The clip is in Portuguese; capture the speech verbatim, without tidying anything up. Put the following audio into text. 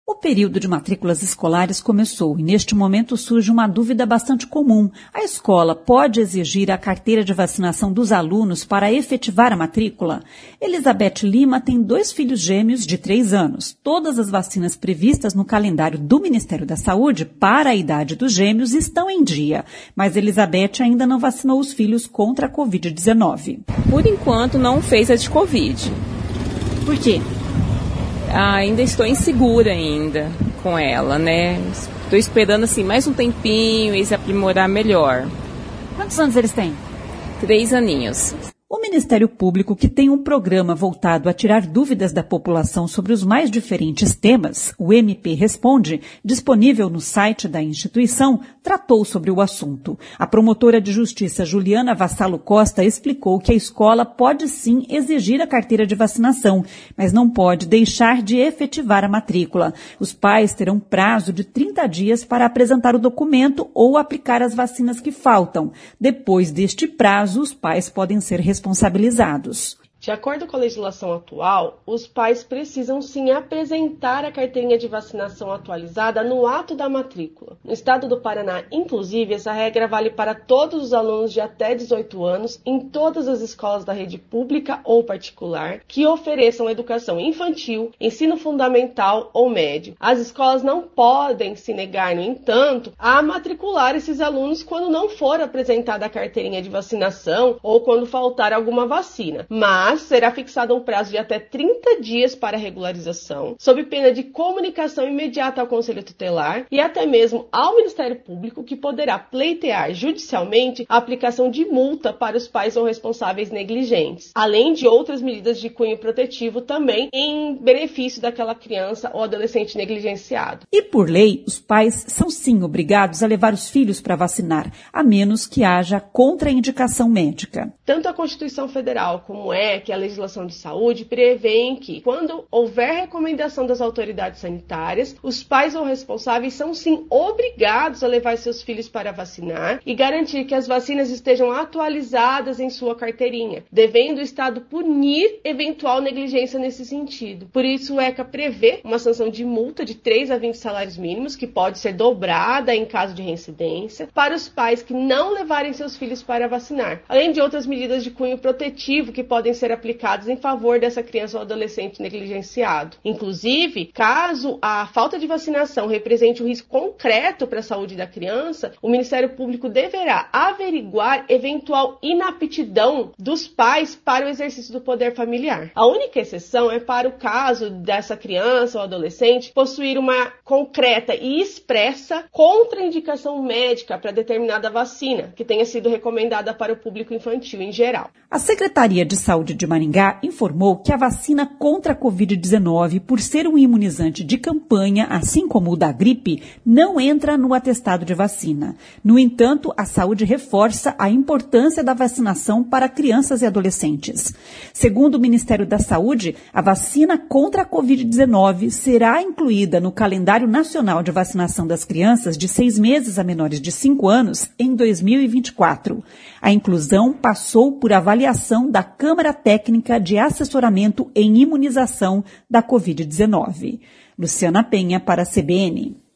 O período de matrículas escolares começou e neste momento surge uma dúvida bastante comum. A escola pode exigir a carteira de vacinação dos alunos para efetivar a matrícula? Elizabeth Lima tem dois filhos gêmeos de três anos. Todas as vacinas previstas no calendário do Ministério da Saúde para a idade dos gêmeos estão em dia, mas Elizabeth ainda não vacinou os filhos contra a covid dezenove. Por enquanto não fez a de Covid. Por quê? Ainda estou insegura ainda com ela, né? Estou esperando assim mais um tempinho e se aprimorar melhor. Quantos anos eles têm? Três aninhos. O Ministério Público, que tem um programa voltado a tirar dúvidas da população sobre os mais diferentes temas, o M P Responde, disponível no site da instituição, tratou sobre o assunto. A promotora de justiça Juliana Vassalo Costa explicou que a escola pode sim exigir a carteira de vacinação, mas não pode deixar de efetivar a matrícula. Os pais terão prazo de trinta dias para apresentar o documento ou aplicar as vacinas que faltam. Depois deste prazo, os pais podem ser responsabilizados. responsabilizados. De acordo com a legislação atual, os pais precisam sim apresentar a carteirinha de vacinação atualizada no ato da matrícula. No estado do Paraná, inclusive, essa regra vale para todos os alunos de até dezoito anos em todas as escolas da rede pública ou particular que ofereçam educação infantil, ensino fundamental ou médio. As escolas não podem se negar, no entanto, a matricular esses alunos quando não for apresentada a carteirinha de vacinação ou quando faltar alguma vacina. Mas Mas será fixado um prazo de até trinta dias para regularização, sob pena de comunicação imediata ao Conselho Tutelar e até mesmo ao Ministério Público, que poderá pleitear judicialmente a aplicação de multa para os pais ou responsáveis negligentes, além de outras medidas de cunho protetivo também em benefício daquela criança ou adolescente negligenciado. E por lei, os pais são sim obrigados a levar os filhos para vacinar, a menos que haja contraindicação médica. Tanto a Constituição Federal como é que a legislação de saúde prevêem que, quando houver recomendação das autoridades sanitárias, os pais ou responsáveis são sim obrigados a levar seus filhos para vacinar e garantir que as vacinas estejam atualizadas em sua carteirinha, devendo o Estado punir eventual negligência nesse sentido. Por isso, o ECA prevê uma sanção de multa de três a vinte salários mínimos, que pode ser dobrada em caso de reincidência, para os pais que não levarem seus filhos para vacinar, além de outras medidas de cunho protetivo que podem ser aplicados em favor dessa criança ou adolescente negligenciado. Inclusive, caso a falta de vacinação represente um risco concreto para a saúde da criança, o Ministério Público deverá averiguar eventual inaptidão dos pais para o exercício do poder familiar. A única exceção é para o caso dessa criança ou adolescente possuir uma concreta e expressa contraindicação médica para determinada vacina, que tenha sido recomendada para o público infantil em geral. A Secretaria de Saúde de Maringá informou que a vacina contra a covid dezenove, por ser um imunizante de campanha, assim como o da gripe, não entra no atestado de vacina. No entanto, a saúde reforça a importância da vacinação para crianças e adolescentes. Segundo o Ministério da Saúde, a vacina contra a covid dezenove será incluída no calendário nacional de vacinação das crianças de seis meses a menores de cinco anos em dois mil e vinte e quatro. A inclusão passou por avaliação da Câmara Técnica de Assessoramento em Imunização da covid dezenove. Luciana Penha para a C B N.